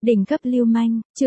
Đỉnh cấp lưu manh, chương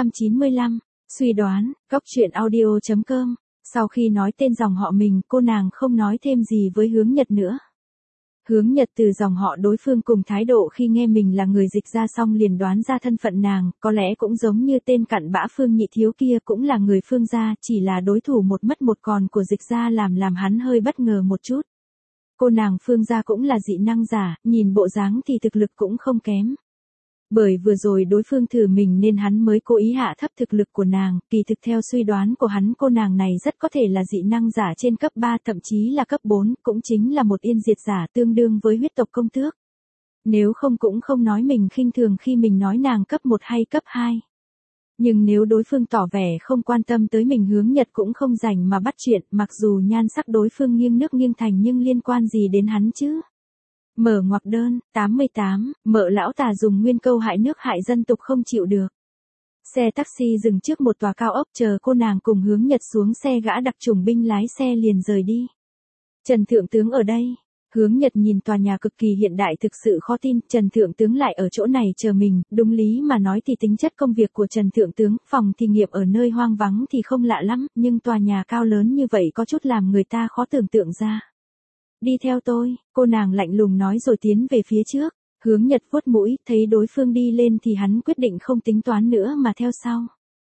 695, suy đoán, góc truyện audio.com. Sau khi nói tên dòng họ mình, cô nàng không nói thêm gì với Hướng Nhật nữa. Hướng Nhật từ dòng họ đối phương cùng thái độ khi nghe mình là người dịch ra xong liền đoán ra thân phận nàng, có lẽ cũng giống như tên cặn bã Phương Nhị Thiếu kia cũng là người Phương gia, chỉ là đối thủ một mất một còn của dịch ra làm hắn hơi bất ngờ một chút. Cô nàng Phương gia cũng là dị năng giả, nhìn bộ dáng thì thực lực cũng không kém. Bởi vừa rồi đối phương thử mình nên hắn mới cố ý hạ thấp thực lực của nàng, kỳ thực theo suy đoán của hắn cô nàng này rất có thể là dị năng giả trên cấp 3 thậm chí là cấp 4, cũng chính là một yên diệt giả tương đương với huyết tộc công tước. Nếu không cũng không nói mình khinh thường khi mình nói nàng cấp 1 hay cấp 2. Nhưng nếu đối phương tỏ vẻ không quan tâm tới mình Hướng Nhật cũng không rảnh mà bắt chuyện, mặc dù nhan sắc đối phương nghiêng nước nghiêng thành nhưng liên quan gì đến hắn chứ. Mở ngoặc đơn, 88, mợ lão tà dùng nguyên câu hại nước hại dân tục không chịu được. Xe taxi dừng trước một tòa cao ốc chờ cô nàng cùng Hướng Nhật xuống xe, gã đặc chủng binh lái xe liền rời đi. Trần Thượng Tướng ở đây. Hướng Nhật nhìn tòa nhà cực kỳ hiện đại thực sự khó tin, Trần Thượng Tướng lại ở chỗ này chờ mình, đúng lý mà nói thì tính chất công việc của Trần Thượng Tướng, phòng thí nghiệm ở nơi hoang vắng thì không lạ lắm, nhưng tòa nhà cao lớn như vậy có chút làm người ta khó tưởng tượng ra. Đi theo tôi, cô nàng lạnh lùng nói rồi tiến về phía trước. Hướng Nhật vuốt mũi, thấy đối phương đi lên thì hắn quyết định không tính toán nữa mà theo sau.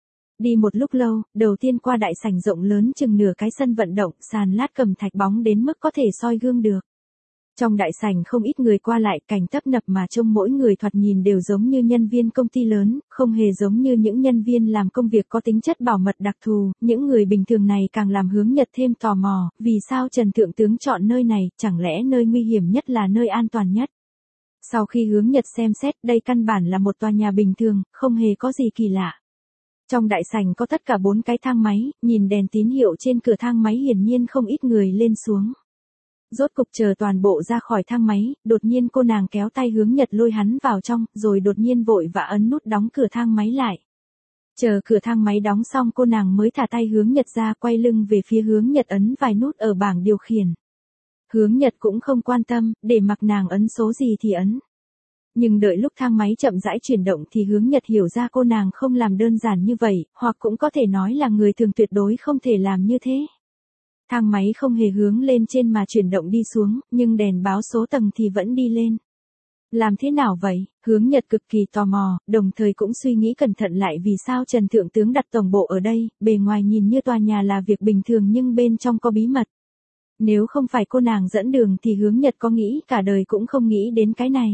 Đi một lúc lâu, đầu tiên qua đại sảnh rộng lớn chừng nửa cái sân vận động, sàn lát cầm thạch bóng đến mức có thể soi gương được. Trong đại sảnh không ít người qua lại, cảnh tấp nập mà trông mỗi người thoạt nhìn đều giống như nhân viên công ty lớn, không hề giống như những nhân viên làm công việc có tính chất bảo mật đặc thù, những người bình thường này càng làm Hướng Nhật thêm tò mò, vì sao Trần Thượng Tướng chọn nơi này, chẳng lẽ nơi nguy hiểm nhất là nơi an toàn nhất. Sau khi Hướng Nhật xem xét, đây căn bản là một tòa nhà bình thường, không hề có gì kỳ lạ. Trong đại sảnh có tất cả 4 cái thang máy, nhìn đèn tín hiệu trên cửa thang máy hiển nhiên không ít người lên xuống. Rốt cục chờ toàn bộ ra khỏi thang máy, đột nhiên cô nàng kéo tay Hướng Nhật lôi hắn vào trong, rồi đột nhiên vội vã ấn nút đóng cửa thang máy lại. Chờ cửa thang máy đóng xong cô nàng mới thả tay Hướng Nhật ra, quay lưng về phía Hướng Nhật ấn vài nút ở bảng điều khiển. Hướng Nhật cũng không quan tâm, để mặc nàng ấn số gì thì ấn. Nhưng đợi lúc thang máy chậm rãi chuyển động thì Hướng Nhật hiểu ra cô nàng không làm đơn giản như vậy, hoặc cũng có thể nói là người thường tuyệt đối không thể làm như thế. Thang máy không hề hướng lên trên mà chuyển động đi xuống, nhưng đèn báo số tầng thì vẫn đi lên. Làm thế nào vậy? Hướng Nhật cực kỳ tò mò, đồng thời cũng suy nghĩ cẩn thận lại vì sao Trần Thượng Tướng đặt tổng bộ ở đây, bề ngoài nhìn như tòa nhà là việc bình thường nhưng bên trong có bí mật. Nếu không phải cô nàng dẫn đường thì Hướng Nhật có nghĩ cả đời cũng không nghĩ đến cái này.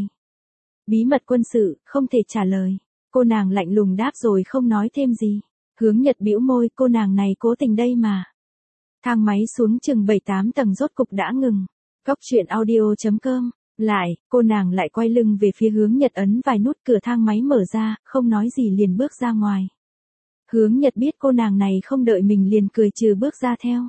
Bí mật quân sự, không thể trả lời. Cô nàng lạnh lùng đáp rồi không nói thêm gì. Hướng Nhật bĩu môi, cô nàng này cố tình đây mà. Thang máy xuống chừng 7-8 tầng rốt cục đã ngừng. Góc truyện audio.com. Lại, cô nàng lại quay lưng về phía Hướng Nhật ấn vài nút cửa thang máy mở ra, không nói gì liền bước ra ngoài. Hướng Nhật biết cô nàng này không đợi mình liền cười trừ bước ra theo.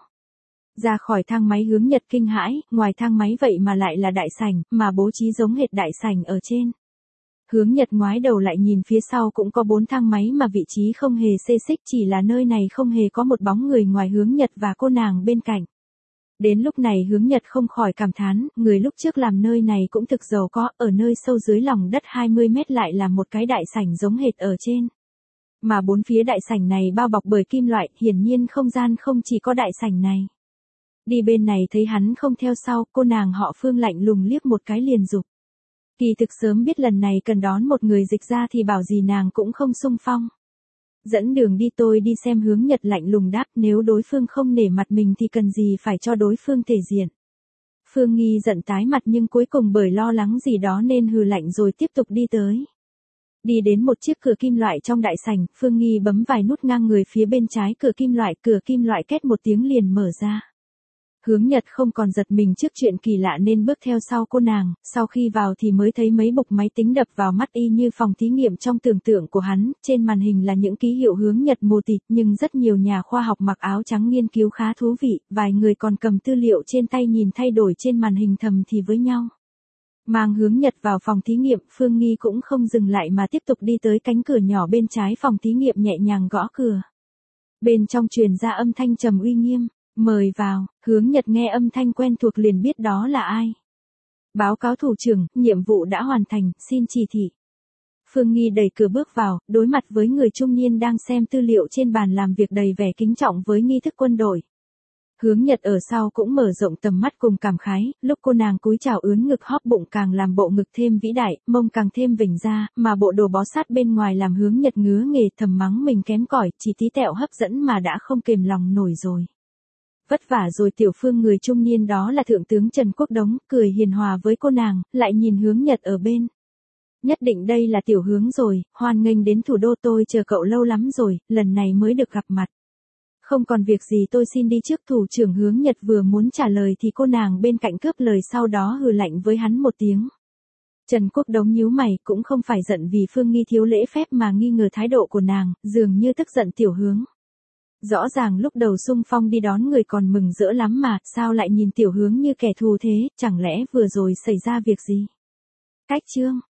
Ra khỏi thang máy Hướng Nhật kinh hãi, ngoài thang máy vậy mà lại là đại sảnh, mà bố trí giống hệt đại sảnh ở trên. Hướng Nhật ngoái đầu lại nhìn phía sau cũng có 4 thang máy mà vị trí không hề xê xích, chỉ là nơi này không hề có một bóng người ngoài Hướng Nhật và cô nàng bên cạnh. Đến lúc này Hướng Nhật không khỏi cảm thán, người lúc trước làm nơi này cũng thực giàu có, ở nơi sâu dưới lòng đất 20 mét lại là một cái đại sảnh giống hệt ở trên. Mà 4 phía đại sảnh này bao bọc bởi kim loại, hiển nhiên không gian không chỉ có đại sảnh này. Đi bên này thấy hắn không theo sau, cô nàng họ Phương lạnh lùng liếc một cái liền giục. Kỳ thực sớm biết lần này cần đón một người dịch ra thì bảo gì nàng cũng không xung phong. Dẫn đường đi, tôi đi xem. Hướng Nhật lạnh lùng đáp, nếu đối phương không nể mặt mình thì cần gì phải cho đối phương thể diện. Phương Nghi giận tái mặt nhưng cuối cùng bởi lo lắng gì đó nên hừ lạnh rồi tiếp tục đi tới. Đi đến một chiếc cửa kim loại trong đại sảnh, Phương Nghi bấm vài nút ngang người phía bên trái cửa kim loại két một tiếng liền mở ra. Hướng Nhật không còn giật mình trước chuyện kỳ lạ nên bước theo sau cô nàng, sau khi vào thì mới thấy mấy bục máy tính đập vào mắt y như phòng thí nghiệm trong tưởng tượng của hắn, trên màn hình là những ký hiệu Hướng Nhật mù tịt nhưng rất nhiều nhà khoa học mặc áo trắng nghiên cứu khá thú vị, vài người còn cầm tư liệu trên tay nhìn thay đổi trên màn hình thầm thì với nhau. Mang Hướng Nhật vào phòng thí nghiệm, Phương Nghi cũng không dừng lại mà tiếp tục đi tới cánh cửa nhỏ bên trái phòng thí nghiệm nhẹ nhàng gõ cửa. Bên trong truyền ra âm thanh trầm uy nghiêm. Mời vào. Hướng Nhật nghe âm thanh quen thuộc liền biết đó là ai. Báo cáo thủ trưởng, nhiệm vụ đã hoàn thành, xin chỉ thị. Phương Nghi đẩy cửa bước vào, đối mặt với người trung niên đang xem tư liệu trên bàn làm việc đầy vẻ kính trọng với nghi thức quân đội. Hướng Nhật ở sau cũng mở rộng tầm mắt cùng cảm khái, lúc cô nàng cúi chào ướn ngực hóp bụng càng làm bộ ngực thêm vĩ đại, mông càng thêm vểnh ra, mà bộ đồ bó sát bên ngoài làm Hướng Nhật ngứa nghề thầm mắng mình kém cỏi, chỉ tí tẹo hấp dẫn mà đã không kềm lòng nổi rồi. Vất vả rồi tiểu Phương. Người trung niên đó là Thượng tướng Trần Quốc Đống, cười hiền hòa với cô nàng, lại nhìn Hướng Nhật ở bên. Nhất định đây là tiểu Hướng rồi, hoan nghênh đến thủ đô, tôi chờ cậu lâu lắm rồi, lần này mới được gặp mặt. Không còn việc gì tôi xin đi trước. Thủ trưởng Hướng Nhật vừa muốn trả lời thì cô nàng bên cạnh cướp lời, sau đó hừ lạnh với hắn một tiếng. Trần Quốc Đống nhíu mày, cũng không phải giận vì Phương Nghi thiếu lễ phép mà nghi ngờ thái độ của nàng, dường như tức giận tiểu Hướng. Rõ ràng lúc đầu xung phong đi đón người còn mừng rỡ lắm mà, sao lại nhìn tiểu Hướng như kẻ thù thế, chẳng lẽ vừa rồi xảy ra việc gì? Cách chương